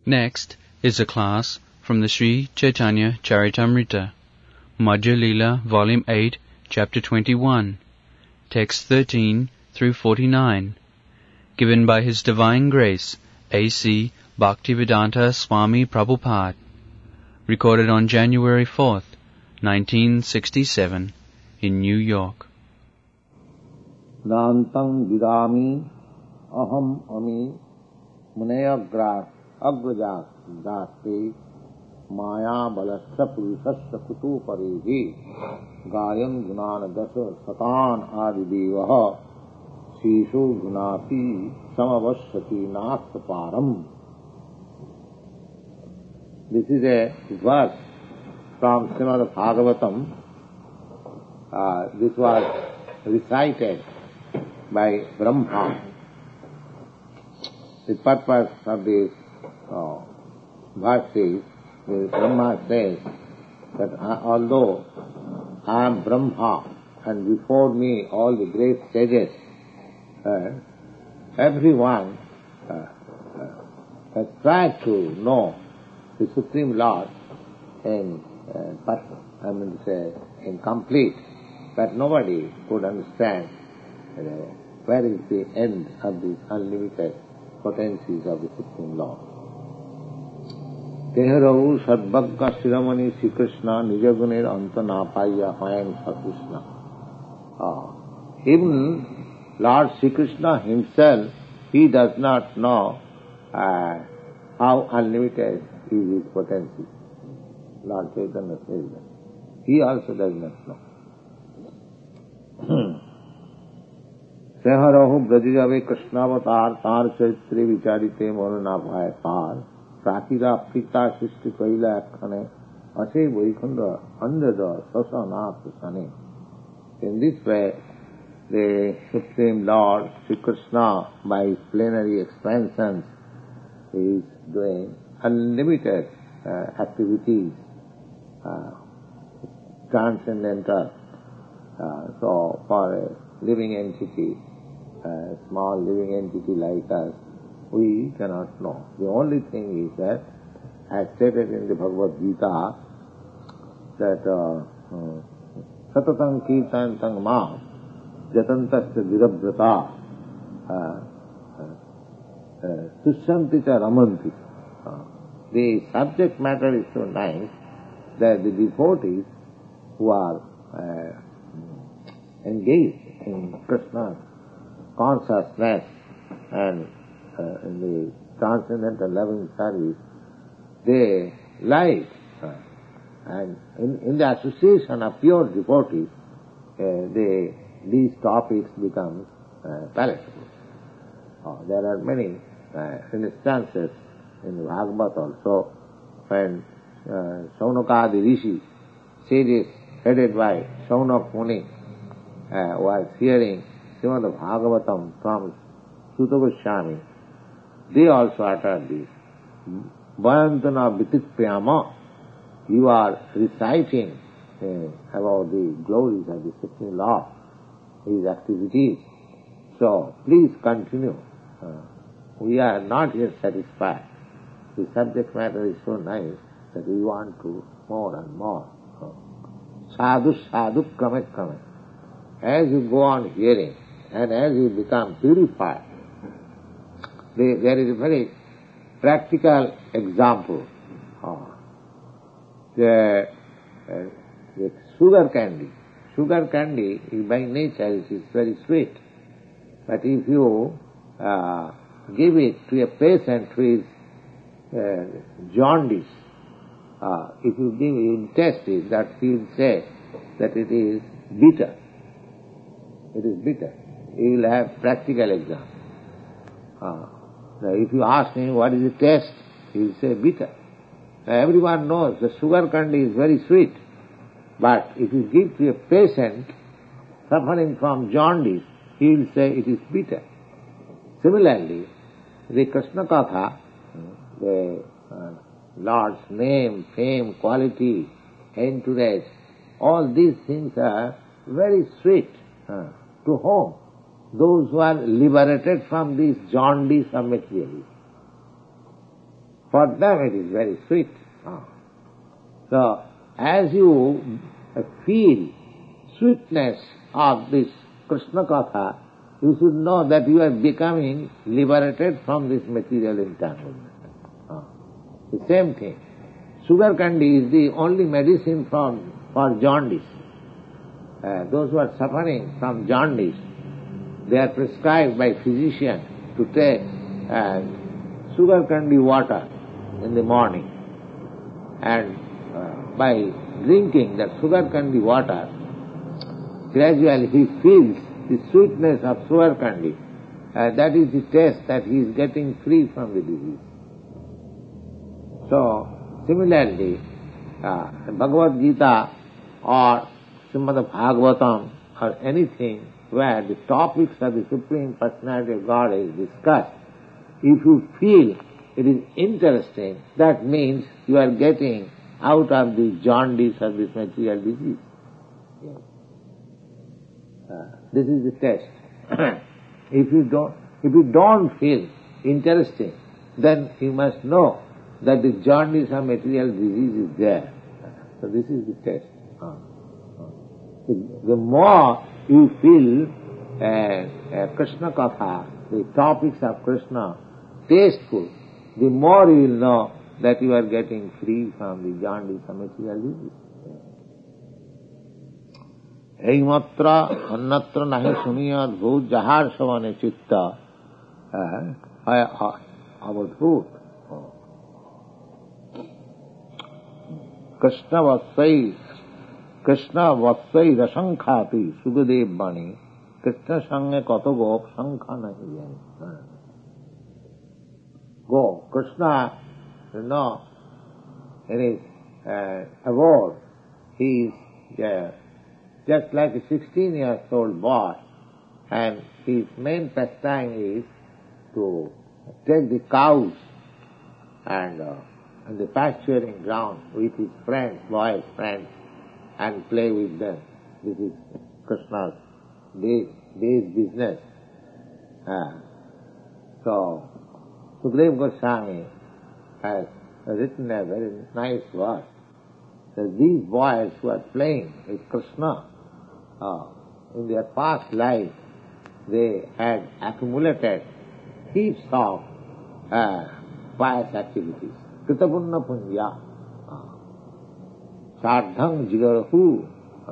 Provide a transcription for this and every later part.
Next is a class from the Sri Chaitanya Charitamrita, Madhya Leela, Volume 8, Chapter 21, Text 13 through 49, given by His Divine Grace, A.C. Bhaktivedanta Swami Prabhupada, recorded on January 4th, 1967, in New York. Nantang vidami aham ami munayagra agrajas daste maya balasya purusasya kutu parehi gayan gunana dasa satan adidevaha shishu gunati samavashyati nastaparam. This is a verse from Srimad Bhagavatam. This was recited by Brahma. The purpose of this verse is, Brahma says that although I am Brahma and before me all the great sages, everyone has tried to know the Supreme Lord in complete, but nobody could understand where is the end of these unlimited potencies of the Supreme Lord. Teharahu sadbhagga shiramani Sri Krishna nijagunir anta napaya hayam Sa Krishna. Even Lord Sri Krishna himself, he does not know how unlimited is his potency. Lord Chaitanya says that. He also does not know. Seharahu brajijave Krishnavatar tar chaitri vicharite morana bhaya par prakira prita srishti kaila akhane ase vaikunda andada sasana prasane. In this way, the Supreme Lord Sri Krishna, by his plenary expansions, is doing unlimited activities, transcendental. So for a living entity, a small living entity like us, we cannot know. The only thing is that, as stated in the Bhagavad Gita, that Satatang Kirtantang Ma Jatantasya Virabrata Sushanti Cha Ramanti. The subject matter is so nice that the devotees who are engaged in Krishna's consciousness and in the transcendental loving service, they like, and in the association of pure devotees, these topics become palatable. There are many instances in the Bhagavad also when Saunakadi Rishi, sages headed by Saunak Muni, was hearing Srimad Bhagavatam from Sutta Goswami. They also uttered this. Vayantana Vititpyama, you are reciting about the glories of the Supreme Lord, his activities. So please continue. We are not yet satisfied. The subject matter is so nice that we want to more and more. Sadhu sadhu krame krame. As you go on hearing and as you become purified, there is a very practical example. The sugar candy. Sugar candy, by nature, is very sweet. But if you give it to a patient who is jaundice, if you test it, that he will say that it is bitter. It is bitter. He will have practical example. If you ask him what is the taste, he will say bitter. Everyone knows the sugar candy is very sweet. But if you give to a patient suffering from jaundice, he will say it is bitter. Similarly, the Krishna Katha, the Lord's name, fame, quality, entourage, all these things are very sweet. To whom? Those who are liberated from this jaundice of materialism. For them it is very sweet. So, as you feel sweetness of this Krishna Katha, you should know that you are becoming liberated from this material entanglement. The same thing. Sugar candy is the only medicine for jaundice. Those who are suffering from jaundice, they are prescribed by physician to take sugar candy water in the morning. And by drinking that sugar candy water, gradually he feels the sweetness of sugar candy. That is the taste that he is getting free from the disease. So, similarly, Bhagavad Gita or Srimad Bhagavatam or anything where the topics of the Supreme Personality of God is discussed, if you feel it is interesting, that means you are getting out of the jaundice of this material disease. Yes. This is the test. If you don't feel interesting, then you must know that the jaundice of material disease is there. So this is the test. The more you feel Krishna Katha, the topics of Krishna, tasteful, the more you will know that you are getting free from the jaundice of material disease. Eimatra annatra nahi suniyat bhut jahar savane chitta avadhut. Krishna vatsai rasankhati Sukadev bani Krishna sange kato gop sankha nahi jani. Go. Krishna, you know, in his abode, he is just like a 16-year-old boy, and his main pastime is to take the cows and the pasturing ground with his friends, boy friends, and play with them. This is Krishna's day's business. So, Sukadeva Goswami has written a very nice verse that these boys who are playing with Krishna, in their past life, they had accumulated heaps of pious activities. Kritapunna punya, sardhang jigarahu,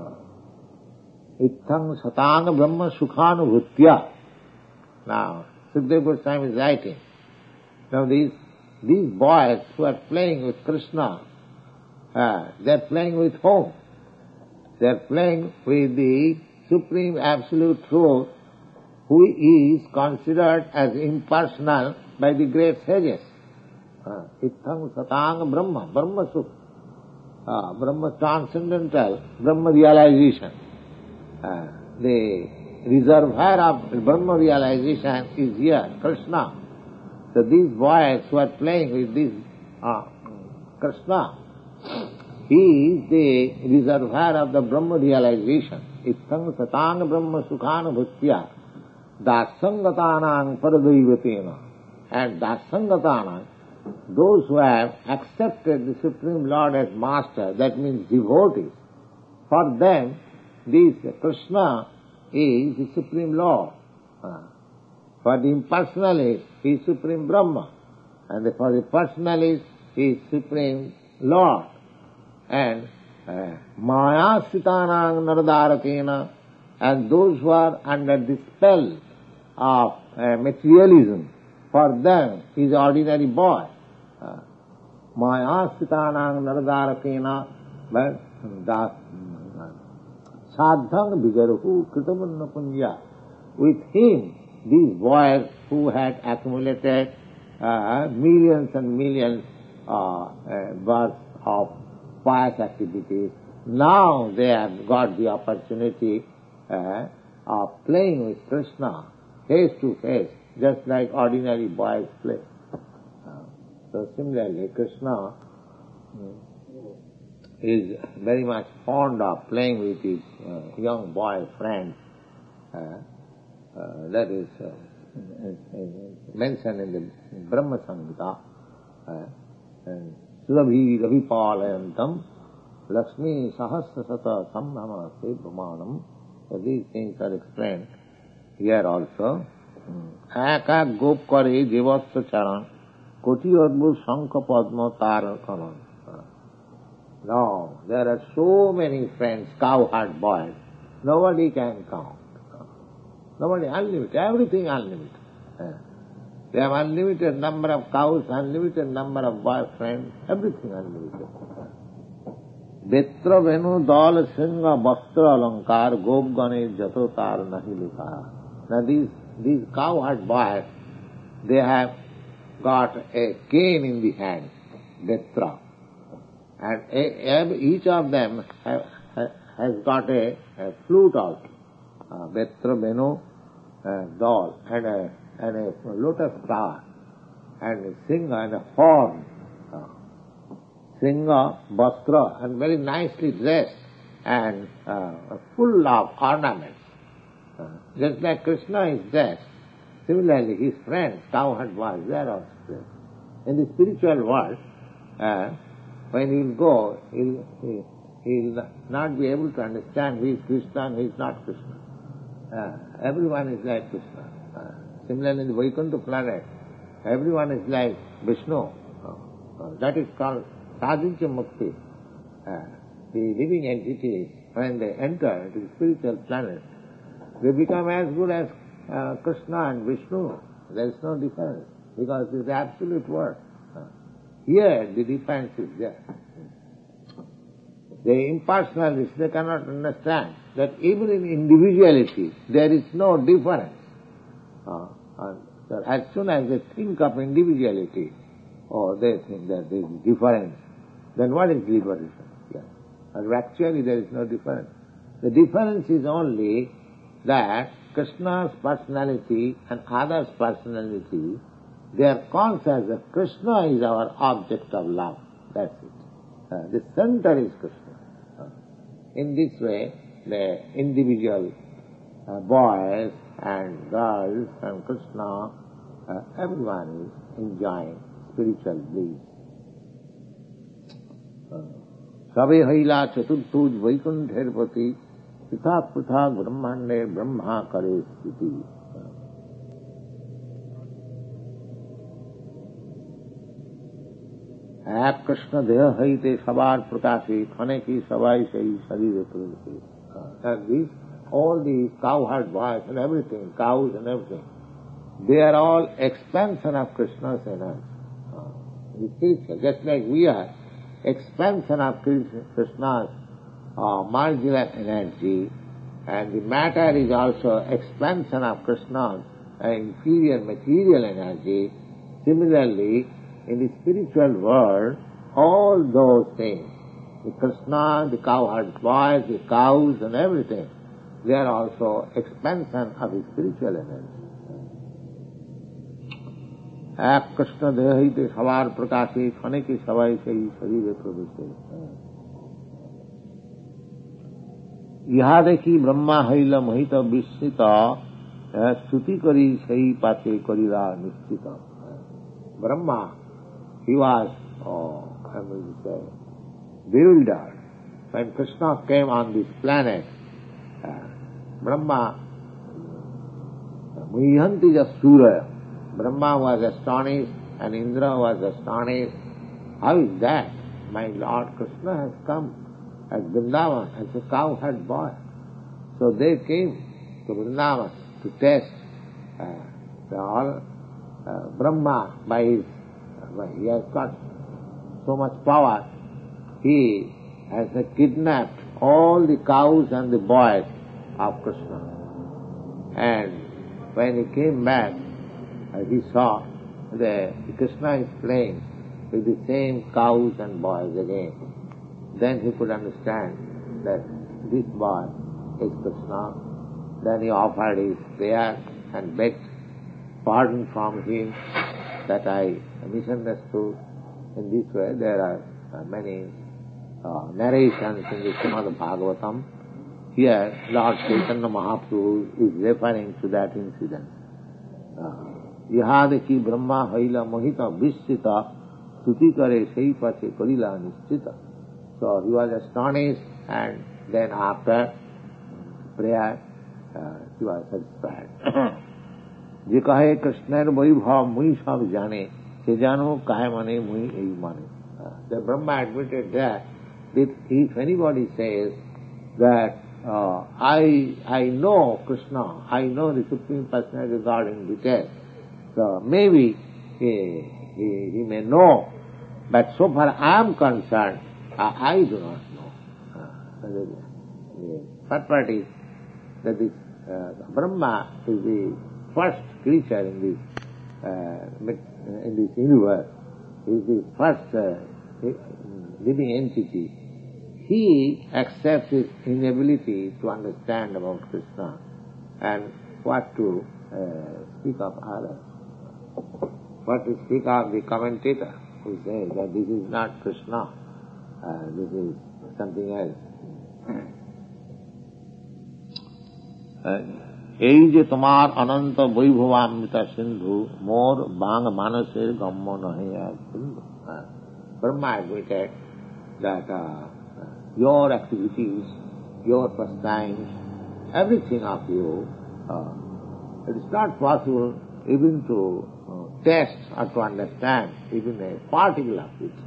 ittang satanga brahma sukhanubhutya. Now, Sukadeva Goswami is writing. Now these boys who are playing with Krishna, they are playing with whom? They are playing with the Supreme Absolute Truth, who is considered as impersonal by the great sages. Ittang satang Brahma, Brahma Sukha, Brahma transcendental, Brahma realization. The reservoir of Brahma realization is here, Krishna. So these boys who are playing with this Krishna, he is the reservoir of the Brahma realization. Ittang satang Brahma sukhana bhutya dasangatanang paradaivatena. And dasangatanang, those who have accepted the Supreme Lord as Master, that means devotees, for them this Krishna is the Supreme Lord. For the impersonalist, he is Supreme Brahma. And for the personalist, he is Supreme Lord. And Maya Sitanang Naradarakena, and those who are under the spell of materialism, for them he is ordinary boy. Maya Sitanang Naradarakena, but Sadhang Bigarahu Kritamanna Punya. With him, these boys who had accumulated millions and millions worth of pious activities, now they have got the opportunity of playing with Krishna face to face, just like ordinary boys play. So similarly, Krishna is very much fond of playing with his young boy friends. That is mentioned in the Brahma Samhita. And Surabhi Ravipalayantam Lakshmi Sahasra Sata Samnama Sevamanam. So these things are explained here also. Aka Gop Kare Jivasya Charan Koti Adbhut Shankha Padma Tara Karan. No, there are so many friends, cowherd boys, nobody can count. Nobody, unlimited, everything unlimited. They have unlimited number of cows, unlimited number of boyfriends, everything unlimited. Betra Venu Dal Singha Bastra Alankar Gop Gane Jato Tar Nahi Likha. Now these cowherd boys, they have got a cane in the hand, Betra. And each of them has got a flute out, Betra Venu Dal, and a lotus flower, and a singer and a horn. Singer, Bastra, and very nicely dressed and full of ornaments. Just like Krishna is dressed, similarly his friends, cowherd boys, they are also dressed. In the spiritual world, when he will go, he will not be able to understand who is Krishna and who is not Krishna. Everyone is like Krishna. Similarly in the Vaikuntha planet, everyone is like Vishnu. That is called Sadhincha Mukti. The living entities, when they enter into the spiritual planet, they become as good as Krishna and Vishnu. There is no difference, because it is the absolute word. Here the difference is there. The impersonalists, they cannot understand that even in individuality there is no difference. As soon as they think of individuality, they think that there is difference. Then what is liberation? Yeah. And actually there is no difference. The difference is only that Krishna's personality and others' personality, they are conscious that Krishna is our object of love. That's it. The center is Krishna. In this way, the individual boys and girls and Krishna, everyone is enjoying spiritual bliss. Sabe haila chaturtuj vaikunther pati pithak pithak brahmande brahma kare sthiti. Ek Krishna deha haite sabar prakasi khane ki savai sahi sarire pragati. And these, all the cowherd boys and everything, cows and everything, they are all expansion of Krishna's energy. Just like we are expansion of Krishna's marginal energy, and the matter is also expansion of Krishna's inferior material energy. Similarly, in the spiritual world, all those things, the Krishna, the cowherd boys, the cows and everything, they are also expansion of the spiritual energy. Ek Krishna dehite savar prakasi khane ki savai sahi sarire pravise. Yaha dekhi brahma haila mohita visita stuti kari sahi pate karira nishchita. Brahma, he was, bewildered. When Krishna came on this planet, Brahma, muhyanti jasura, Brahma was astonished and Indra was astonished. How is that? My Lord Krishna has come as Vrindavan, as a cowherd boy. So they came to Vrindavan to test Brahma by his, he has got so much power. He has kidnapped all the cows and the boys of Krishna. And when he came back, he saw that Krishna is playing with the same cows and boys again. Then he could understand that this boy is Krishna. Then he offered his prayer and begged pardon from him that I misunderstood. In this way, there are many narrations in the Srimad Bhagavatam. Here, Lord Chaitanya Mahaprabhu is referring to that incident. Yahadeki Brahma Haila Mohita Visita Stuti kare sei pache karila nishchita. So he was astonished, and then after prayer he was satisfied. Je kahe Krishna's vaibhav mui sab jane, se jano kahe mane mui ei mane. The Brahma admitted that if anybody says that I know Krishna, I know the Supreme Personality of God in detail, so maybe he may know, but so far I am concerned, I do not know. The third part is that this Brahma is the first creature in this universe, is the first living entity. He accepts his inability to understand about Krishna and what to speak of others. What to speak of the commentator who says that this is not Krishna, this is something else. এই যে তোমার অনন্ত বৈভবামৃত সিন্ধু মোর বাং মানসের গম্য নহে আর সিন্ধু. Brahma admitted that your activities, your pastimes, everything of you, it is not possible even to test or to understand even a particle of it.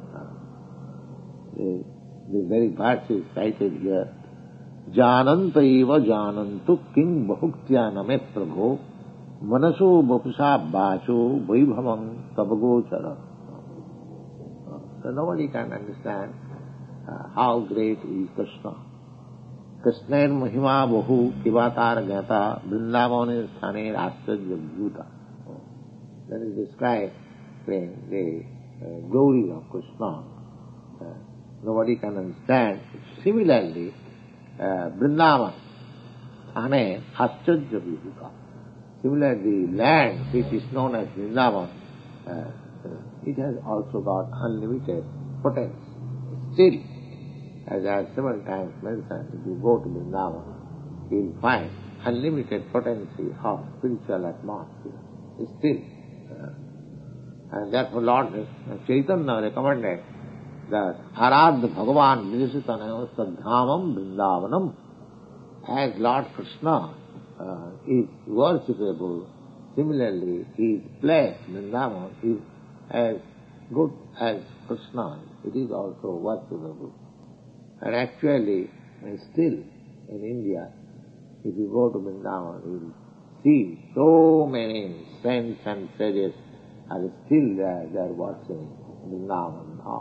The very verse is cited here. Jananta eva janantu king bahuktya name prabho manaso bapusa bacho vaibhavam tabagochara. So nobody can understand how great is Krishna. Krishnair mahima bahu kivatar gata vrindavane sthaner ascharya bhuta. That is described in the glory of Krishna. Nobody can understand. Similarly, Vrindavan, Thane, Ascharya Vibhuta. Similarly, land which is known as Vrindavan, it has also got unlimited potency. Still, as I have several times mentioned, if you go to Vrindavan, you will find unlimited potency of spiritual atmosphere. Still. And therefore Lord Chaitanya recommended that Aradha Bhagavan Vijasitanaya Sadhamam Vrindavanam. As Lord Krishna is worshipable, similarly his place, Vrindavan, is as good as Krishna. It is also worshipable. And actually, still in India, if you go to Vrindavan, you will see so many saints and sages are still there, they are watching Vrindavan now.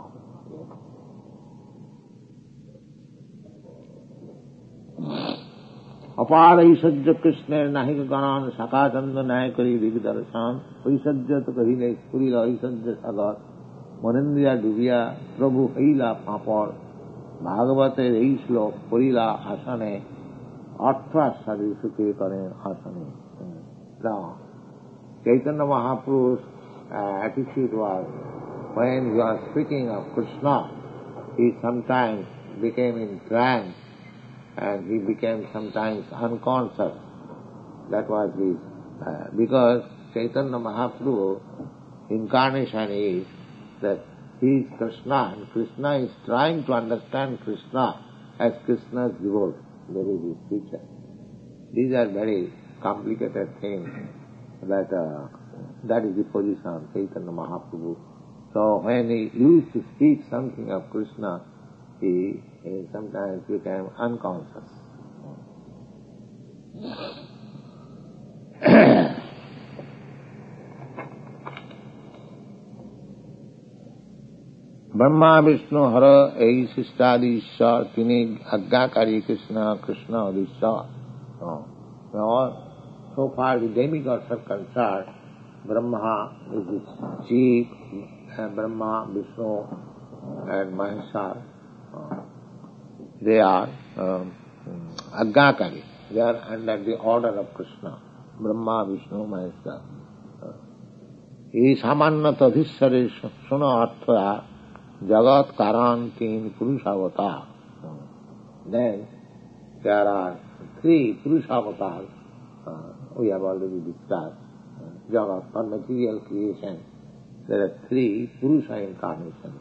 अपार ऐश्वर्य कृष्ण नाहिक गणान सकाचंद न्याय करी दिग दर्शन ऐश्वर्य तो कही नहीं स्फुरिल ऐश्वर्य सागर मनेन्द्रिया dubia प्रभु हईला पापड़ भागवते এই শ্লোক পড়িলা আসনে অর্থাৎ সুখে করেন আসনে. Now, Chaitanya Mahaprabhu's attitude was, when he was speaking of Krishna, he sometimes became in trance and he became sometimes unconscious. That was his, because Chaitanya Mahaprabhu incarnation is that he is Krishna and Krishna is trying to understand Krishna as Krishna's devotee. That is his feature. These are very complicated things, but that is the position of Chaitanya Mahaprabhu. So when he used to speak something of Krishna, he sometimes became unconscious. Brahma Vishnu हर यही शिष्टादि ईश्वर तीन आज्ञाकारी कृष्ण कृष्ण ईश्वर. So far the demigods are concerned, Brahma is the chief, Brahma, Vishnu and Maheshwar. They are Ajnakari. They are under the order of Krishna. Brahma, Vishnu, Maheshwar. He samannata dhissare suna arthaya jagat karan teen purushavatara. Then there are 3 purushavatars. We have already discussed. Jagat, for material creation, there are three Purusha incarnations.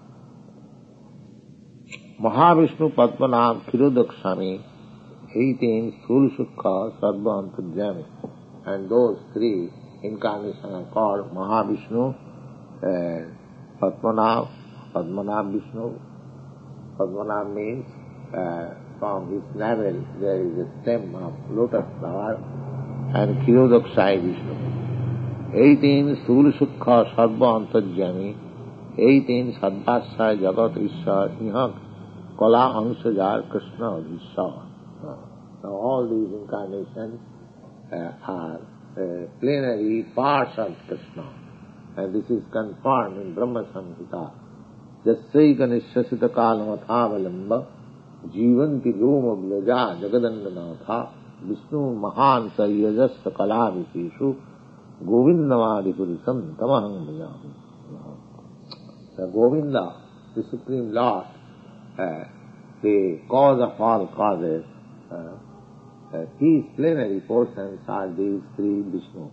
Mahavishnu, Padmanabh, Kshirodaksami, 18 Sursukha, Sarva Antarjami. And those three incarnations are called Mahavishnu, Padmanabh, Padmanabh Vishnu. Padmanabh means from his navel there is a stem of lotus flower, and Kshirodaksai Vishnu. 18 Sursukha, Sarva Antarjami. 18 Sadvasya, Jagat Ishar, Ihak, Kala Ansajar, Krishna Vishar. Now all these incarnations are plenary parts of Krishna, and this is confirmed in Brahma Samhita. Jassai Ganishasita Kalamathavalamma Jivanti Loma Blaja Jagadandanatha Vishnu Mahan Saryajasya Kalavikeshu Govindamadi Purisam Tamaham Bhajami. The Govinda, the Supreme Lord, the cause of all causes, his plenary portions are these three Vishnu.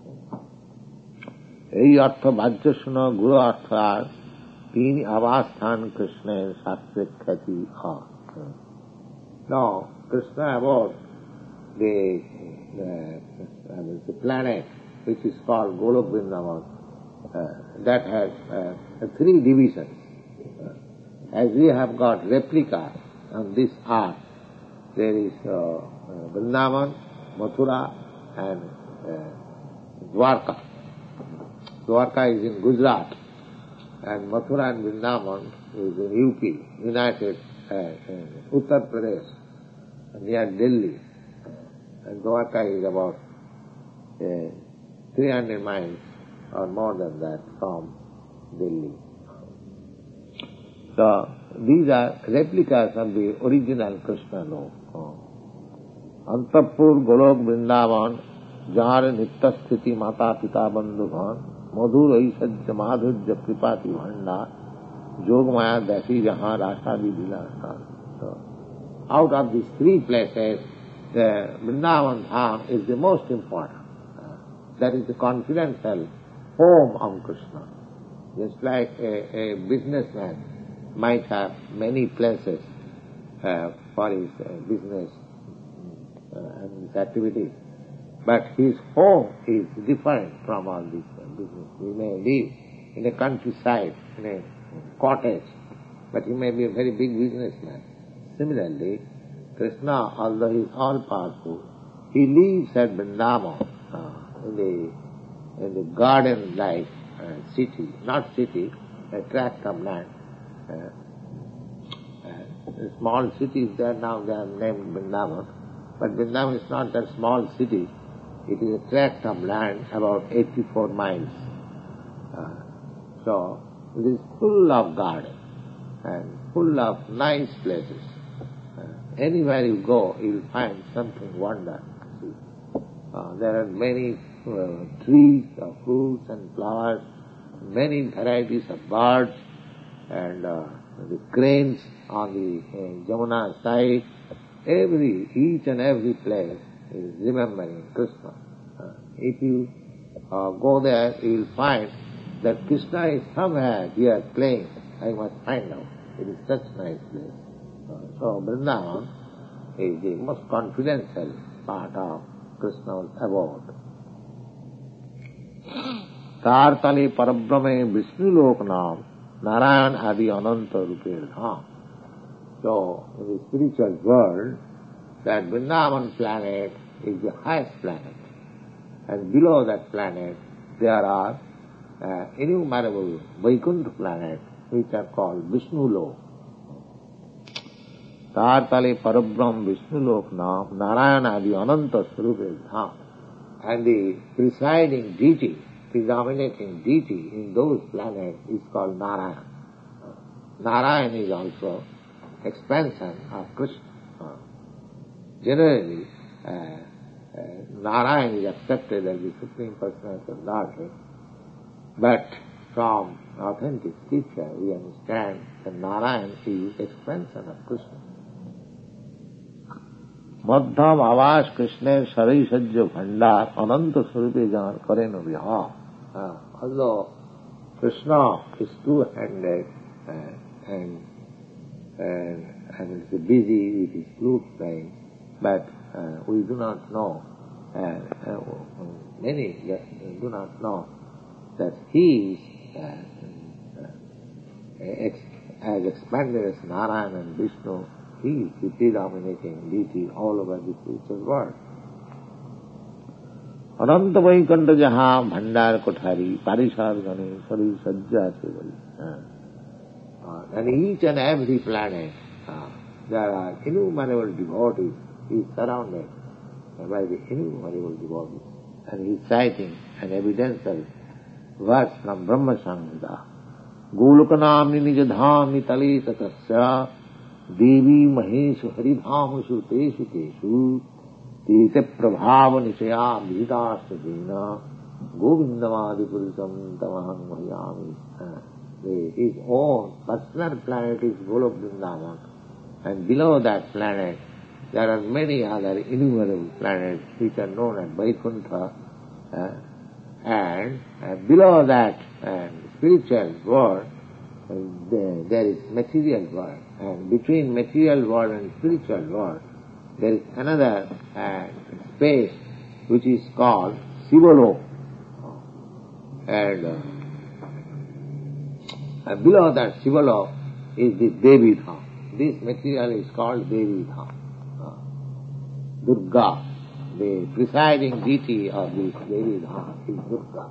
এই অর্থ বাহ্য শুনো গুরু অর্থ আর তিন আবাসস্থান কৃষ্ণের শাস্ত্রে খ্যাতি হয়। Now, Krishna about the planet which is called Golok Vrindavan, that has three divisions. As we have got replica on this earth, there is Vrindavan, Mathura and Dwarka. Dwarka is in Gujarat, and Mathura and Vrindavan is in UP, United Uttar Pradesh, near Delhi. And Dwarka is about 300 miles or more than that from Delhi. So these are replicas of the original Krishna Lok. Antapur, Golok, Vrindavan, Jar, Nittasthiti, Mata, Pita, Bandhuvan, Madhur, Aishadya, Madhurya, Kripati, Bhanda, Jogmaya, Dasi, Jahan, Rasa, Vidilasa. So, out of these three places, the Vrindavan Dham is the most important. That is the confidential home of Krishna. Just like a businessman might have many places for his business and his activities, but his home is different from all this business. He may live in a countryside, in a cottage, but he may be a very big businessman. Similarly, Krishna, although he is all-powerful, he lives at Vrindavan, in the garden-like city, not city, a tract of land. Small cities there now, they are named Vrindavan, but Vrindavan is not that small city. It is a tract of land about 84 miles. So it is full of gardens and full of nice places. Anywhere you go, you will find something wonderful. There are many trees of fruits and flowers, many varieties of birds, and the cranes on the Jamuna side. Each and every place is remembering Krishna. If you go there, you will find that Krishna is somewhere here playing. I must find out. It is such a nice place. So Vrindavan is the most confidential part of Krishna's abode. Tartali Parabrahme Vishnu Lok Nam Narayan Adi Ananta Rupir Dham. So, in the spiritual world, that Vrindavan planet is the highest planet. And below that planet, there are innumerable Vaikuntha planets, which are called Vishnu Lok. Tartale Parabrahm Vishnu Lok Nam Narayana Adi Ananta Swarupir Dham. And the presiding deity, predominating deity in those planets is called Narayan. Narayan is also expansion of Krishna. Generally, Narayan is accepted as the Supreme Personality of Godhead, but from authentic scripture we understand that Narayan is expansion of Krishna. Madhyam Avas Krishna Sarai Sajya Bhandar Ananta Swarupe Jan Karena Viha. Although Krishna is two-handed and is busy with his flute playing, but we do not know, many do not know that he is as expanded as Narayana and Vishnu. He is the predominating deity all over the spiritual world. अनंत वैकुंठ जहाँ भंडार कोठारी पारिषद गणे सरी सज्जा से बड़ी. And each and every planet, there are innumerable devotees. He is surrounded by the innumerable devotees. And he is citing an evidential verse from Brahma Samhita. Golokanamni nija dhami tale satasya devi maheshu haridhamashu teshu teshu tete prabhava nishaya bhidasya dena govindamadi purisam tamaham mahayami. His own personal planet is Golok Vrindavan, and below that planet there are many other innumerable planets which are known as Vaikuntha, and below that spiritual world there is material world, and between material world and spiritual world there is another space which is called Sivalok, and below that Sivalok is the Devi Dham. This material is called Devi Dham. Durga, the presiding deity of this Devi Dham is Durga.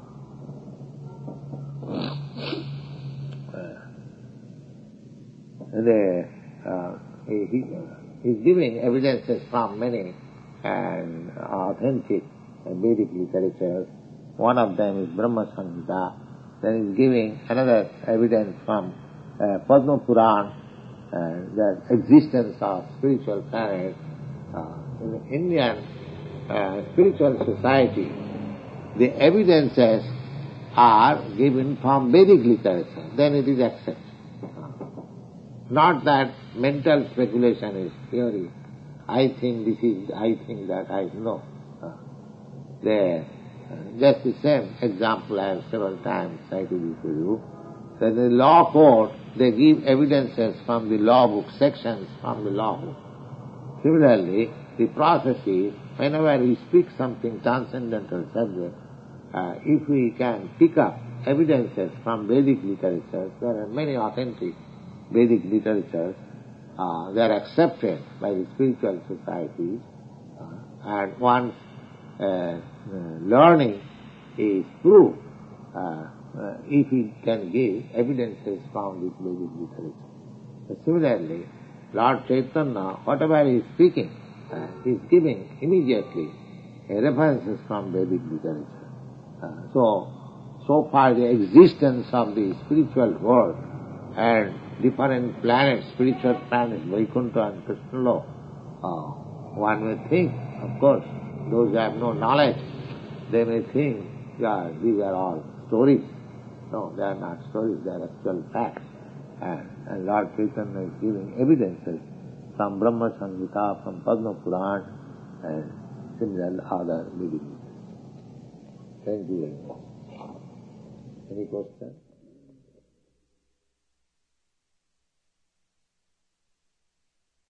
He is giving evidences from many and authentic Vedic literatures. One of them is Brahma Samhita. Then he is giving another evidence from Padma Puran, the existence of spiritual planets. In the Indian spiritual society, the evidences are given from Vedic literature, then it is accepted. Not that mental speculation is theory. I think this is, I think that, I know. Just the same example I have several times cited to you. That in the law court, they give evidences from the law book, sections from the law book. Similarly, the process is, whenever we speak something transcendental subject, if we can pick up evidences from Vedic literature, there are many authentic Vedic literatures, they are accepted by the spiritual societies, and once learning is proved, if he can give evidences from this Vedic literature. Similarly, Lord Chaitanya, whatever he is speaking, he is giving immediately references from Vedic literature. So far the existence of the spiritual world and different planets, spiritual planets, Vaikuntha and Krishnaloka, one may think, of course, those who have no knowledge, they may think, yeah, these are all stories. No, they are not stories, they are actual facts. And Lord Chaitanya is giving evidences from Brahma Samhita, from Padma Puran, and similar other Vedic. Thank you very much. Any questions?